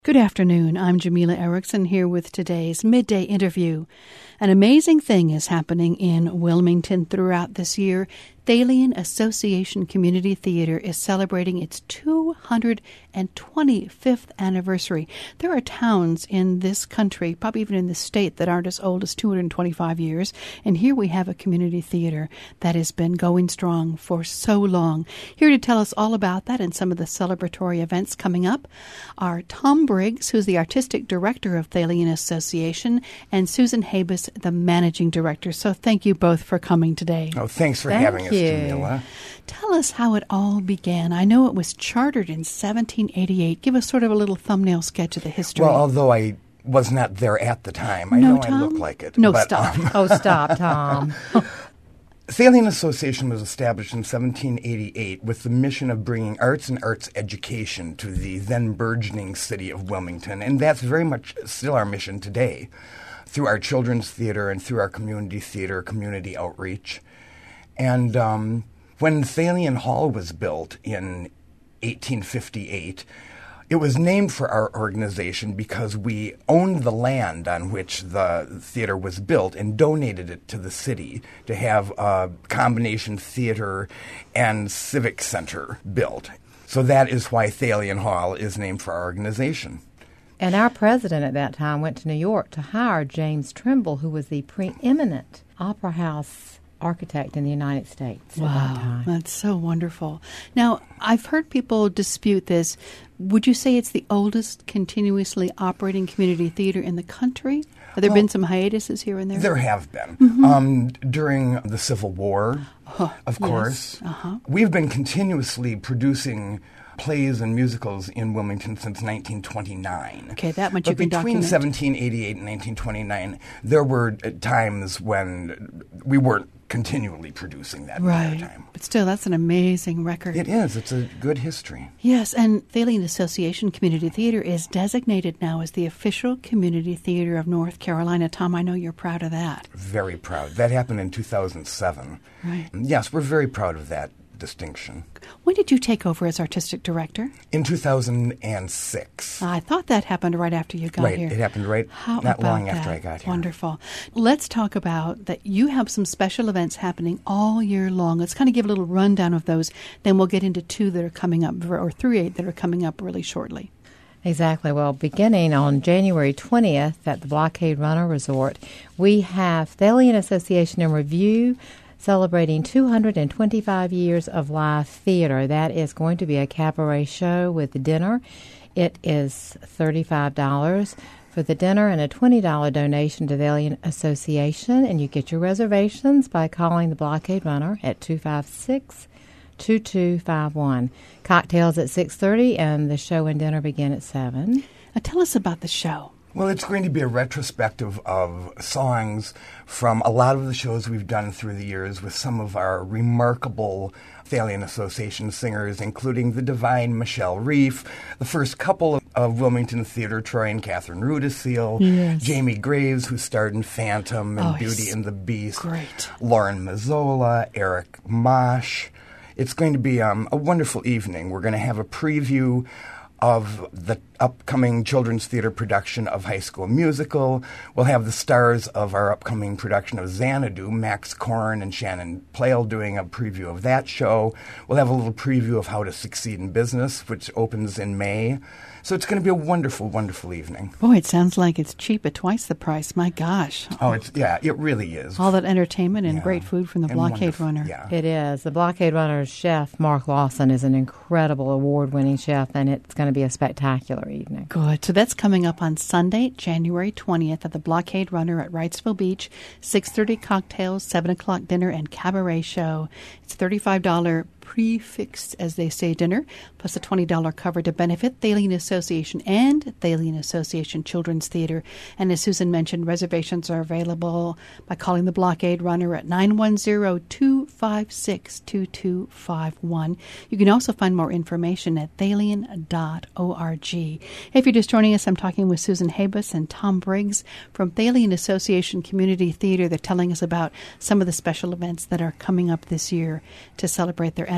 Good afternoon. I'm Jamila Erickson here with today's Midday Interview. An amazing thing is happening in Wilmington throughout this year. Thalian Association Community Theater is celebrating its 225th anniversary. There are towns in this country, probably even in this state, that aren't as old as 225 years. And here we have a community theater that has been going strong for so long. Here to tell us all about that and some of the celebratory events coming up are Tom Briggs, who's the artistic director of Thalian Association, and Susan Habus, the managing director. So thank you both for coming today. Oh, thanks for having us, Jamila. Tell us how it all began. I know it was chartered in 1788. Give us sort of a little thumbnail sketch of the history. Well, although I was not there at the time, I know Tom? I look like it. No, but, stop. Stop, Tom. Thalian Association was established in 1788 with the mission of bringing arts and arts education to the then burgeoning city of Wilmington, and that's very much still our mission today, through our children's theater and through our community theater, community outreach. And when Thalian Hall was built in 1858, it was named for our organization because we owned the land on which the theater was built and donated it to the city to have a combination theater and civic center built. So that is why Thalian Hall is named for our organization. And our president at that time went to New York to hire James Trimble, who was the preeminent opera house architect in the United States at that time. That's so wonderful. Now, I've heard people dispute this. Would you say it's the oldest continuously operating community theater in the country? Have there been some hiatuses here and there? There have been. During the Civil War, of course. We've been continuously producing plays and musicals in Wilmington since 1929. Okay, that much but you can between document. 1788 and 1929, there were times when we weren't continually producing that entire time. But still, that's an amazing record. It is. It's a good history. Yes, and Thalian Association Community Theater is designated now as the official community theater of North Carolina. Tom, I know you're proud of that. Very proud. That happened in 2007. Right. Yes, we're very proud of that distinction. When did you take over as artistic director? In 2006. I thought that happened right after you got here. It happened not long after I got here. Wonderful. Let's talk about that you have some special events happening all year long. Let's kind of give a little rundown of those. Then we'll get into two that are coming up, or three that are coming up really shortly. Exactly. Well, beginning on January 20th at the Blockade Runner Resort, we have Thalian Association in Review, celebrating 225 years of live theater. That is going to be a cabaret show with dinner. It is $35 for the dinner and a $20 donation to Thalian Association. And you get your reservations by calling the Blockade Runner at 256-2251. Cocktails at 6:30 and the show and dinner begin at 7. Now tell us about the show. Well, it's going to be a retrospective of songs from a lot of the shows we've done through the years with some of our remarkable Thalian Association singers, including the divine Michelle Reef, the first couple of Wilmington Theater, Troy and Catherine Rudisill, Jamie Graves, who starred in Phantom and Beauty and the Beast, great. Lauren Mazzola, Eric Mosh. It's going to be a wonderful evening. We're going to have a preview of the upcoming children's theater production of High School Musical. We'll have the stars of our upcoming production of Xanadu, Max Korn and Shannon Plale, doing a preview of that show. We'll have a little preview of How to Succeed in Business, which opens in May. So it's going to be a wonderful, wonderful evening. Boy, it sounds like it's cheap at twice the price. My gosh. It really is. All that entertainment and great food from the Blockade Runner. Yeah. It is. The Blockade Runner's chef, Mark Lawson, is an incredible award-winning chef, and it's going to be a spectacular evening. Good. So that's coming up on Sunday, January 20th at the Blockade Runner at Wrightsville Beach. 6:30 cocktails, 7 o'clock dinner, and cabaret show. It's $35 prefixed, as they say, dinner, plus a $20 cover to benefit Thalian Association and Thalian Association Children's Theater. And as Susan mentioned, reservations are available by calling the Blockade Runner at 910-256-2251. You can also find more information at thalian.org. If you're just joining us, I'm talking with Susan Habus and Tom Briggs from Thalian Association Community Theater. They're telling us about some of the special events that are coming up this year to celebrate their anniversary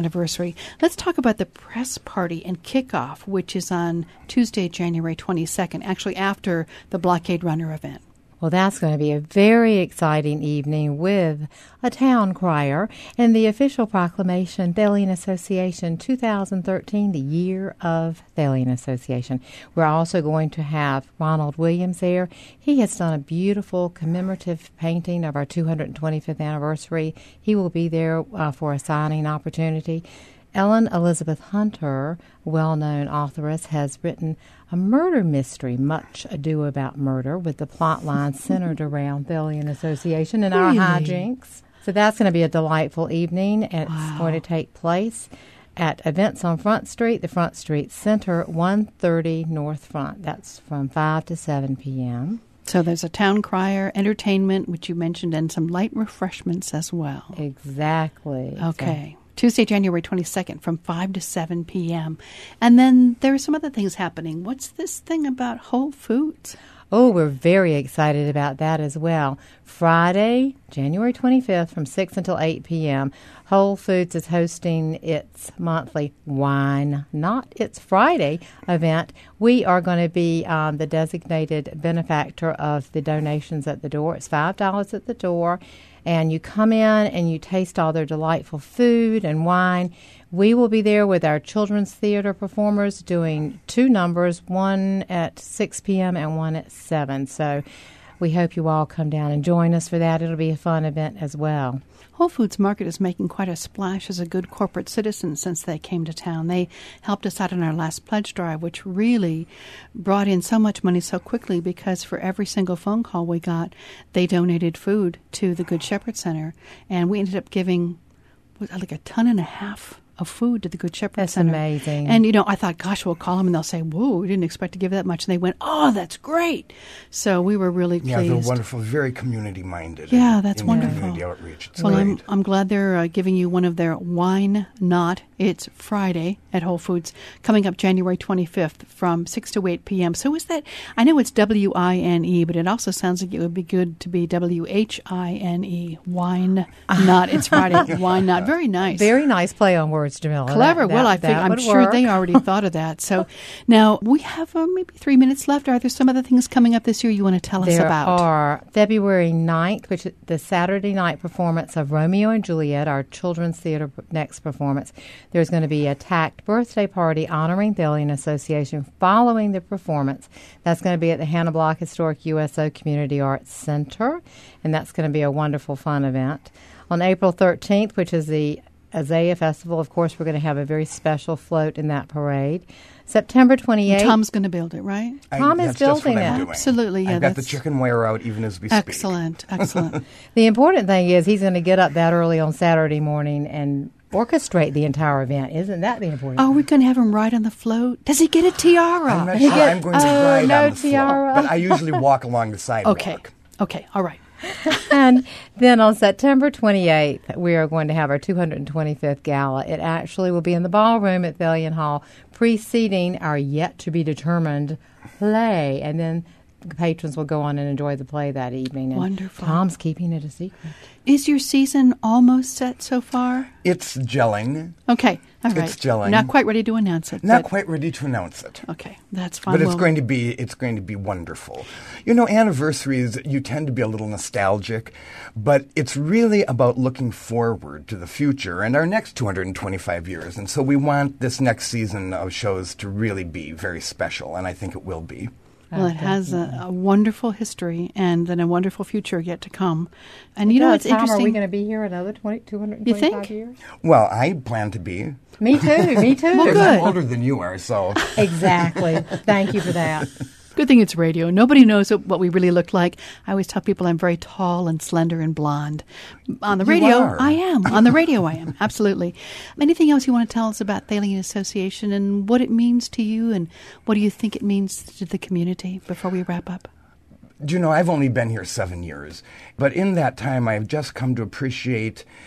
anniversary. Let's talk about the press party and kickoff, which is on Tuesday, January 22nd, actually after the Blockade Runner event. Well, that's going to be a very exciting evening with a town crier and the official proclamation, Thalian Association 2013, the Year of Thalian Association. We're also going to have Ronald Williams there. He has done a beautiful commemorative painting of our 225th anniversary. He will be there for a signing opportunity. Ellen Elizabeth Hunter, well-known authoress, has written a murder mystery, Much Ado About Murder, with the plot line centered around Thalian Association and our hijinks. So that's going to be a delightful evening. It's going to take place at Events on Front Street, the Front Street Center, 130 North Front. That's from 5 to 7 p.m. So there's a town crier, entertainment, which you mentioned, and some light refreshments as well. Exactly. Okay. Tuesday, January 22nd from 5 to 7 p.m. And then there are some other things happening. What's this thing about Whole Foods? Oh, we're very excited about that as well. Friday, January 25th from 6 until 8 p.m., Whole Foods is hosting its monthly Wine Not It's Friday event. We are going to be the designated benefactor of the donations at the door. It's $5 at the door. And you come in and you taste all their delightful food and wine. We will be there with our children's theater performers doing 2 numbers, one at 6 p.m. and one at 7. So we hope you all come down and join us for that. It'll be a fun event as well. Whole Foods Market is making quite a splash as a good corporate citizen since they came to town. They helped us out in our last pledge drive, which really brought in so much money so quickly because for every single phone call we got, they donated food to the Good Shepherd Center. And we ended up giving like 1.5 tons of food to the Good Shepherd Center. That's amazing. And, I thought, gosh, we'll call them and they'll say, whoa, we didn't expect to give that much. And they went, oh, that's great. So we were really pleased. Yeah, they're wonderful, very community-minded. Yeah, that's wonderful. Community outreach. It's Well, great. I'm glad they're giving you one of their Wine Not It's Friday at Whole Foods coming up January 25th from 6 to 8 p.m. So is that, I know it's W-I-N-E, but it also sounds like it would be good to be W-H-I-N-E. Wine Not It's Friday. Wine Not. Very nice. Very nice play on words, Jamila. Clever. I'm sure they already thought of that. So now we have maybe 3 minutes left. Are there some other things coming up this year you want to tell us about? There are February 9th, which is the Saturday night performance of Romeo and Juliet, our children's theater next performance. There's going to be a tacked birthday party honoring Thalian Association following the performance. That's going to be at the Hannah Block Historic USO Community Arts Center, and that's going to be a wonderful, fun event. On April 13th, which is the Isaiah Festival, of course, we're going to have a very special float in that parade. September 28th. Tom's going to build it, right? Tom is building it. Absolutely, yeah. I've got the chicken wire out even as we speak. Excellent. The important thing is he's going to get up that early on Saturday morning and orchestrate the entire event. Isn't that the important thing? Oh, we're going to have him ride on the float? Does he get a tiara? I'm not sure I'm going to ride no on the tiara. float, but I usually walk along the sidewalk. Okay, all right. And then on September 28th, we are going to have our 225th gala. It actually will be in the ballroom at Thalian Hall, preceding our yet-to-be-determined play. And then the patrons will go on and enjoy the play that evening. And wonderful. Tom's keeping it a secret. Is your season almost set so far? It's gelling. Okay, all right. It's gelling. Not quite ready to announce it. Not quite ready to announce it. Okay, that's fine. But it's going to be wonderful. Anniversaries, you tend to be a little nostalgic, but it's really about looking forward to the future and our next 225 years. And so we want this next season of shows to really be very special, and I think it will be. Well, it has a wonderful history and then a wonderful future yet to come. And What's interesting? Are we going to be here another 225 you think? years? Well, I plan to be. Me too. Well, Because good. I'm older than you are, so. Exactly. Thank you for that. Good thing it's radio. Nobody knows what we really look like. I always tell people I'm very tall and slender and blonde. On the radio, are. I am. On the radio, I am. Absolutely. Anything else you want to tell us about Thalian Association and what it means to you and what do you think it means to the community before we wrap up? I've only been here 7 years, but in that time I've just come to appreciate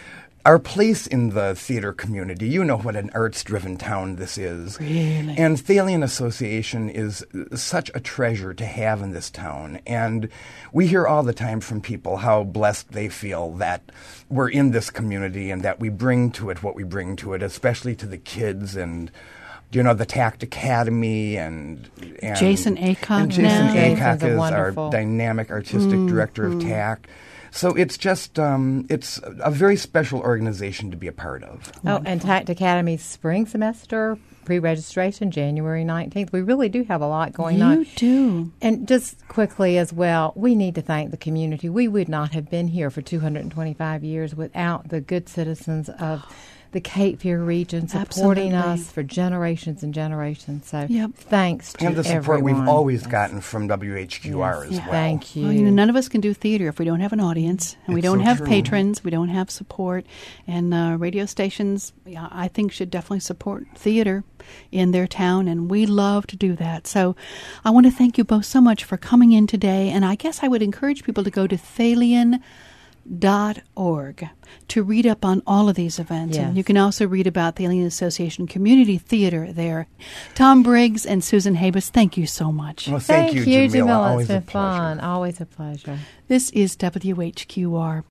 our place in the theater community. You know what an arts-driven town this is. Really? And Thalian Association is such a treasure to have in this town. And we hear all the time from people how blessed they feel that we're in this community and that we bring to it what we bring to it, especially to the kids and the TACT Academy and Jason Aycock. And Jason now. Aycock is wonderful. our dynamic artistic director of TACT. So it's just it's a very special organization to be a part of. Oh, and TACT Academy's spring semester pre-registration, January 19th. We really do have a lot going on. You do. And just quickly as well, we need to thank the community. We would not have been here for 225 years without the good citizens of the Cape Fear region supporting Absolutely. us for generations and generations. So Yep. thanks to And the support everyone. we've always gotten from WHQR as well. Thank you. Well, none of us can do theater if we don't have an audience, and we It's don't so have true. patrons, we don't have support, and radio stations, I think, should definitely support theater in their town, and we love to do that. So I want to thank you both so much for coming in today, and I guess I would encourage people to go to Thalian.org to read up on all of these events. Yes. And you can also read about the Thalian Association Community Theater there. Tom Briggs and Susan Habus, thank you so much. Well, thank you, Jamila. Jamila. Always It's been a pleasure. fun. Always a pleasure. This is WHQR.